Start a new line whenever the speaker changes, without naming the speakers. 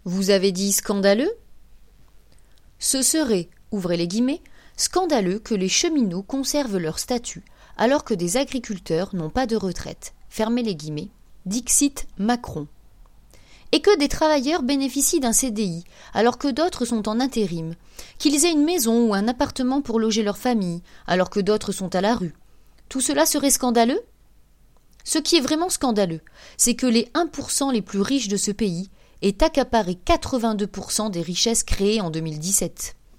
Vous avez dit scandaleux ? Ce serait, ouvrez les guillemets, scandaleux que les cheminots conservent leur statut alors que des agriculteurs n'ont pas de retraite. Fermez les guillemets. Dixit Macron. Et que des travailleurs bénéficient d'un CDI alors que d'autres sont en intérim, qu'ils aient une maison ou un appartement pour loger leur famille alors que d'autres sont à la rue. Tout cela serait scandaleux ? Ce qui est vraiment scandaleux, c'est que les 1% les plus riches de ce pays aient accaparé 82% des richesses créées en 2017.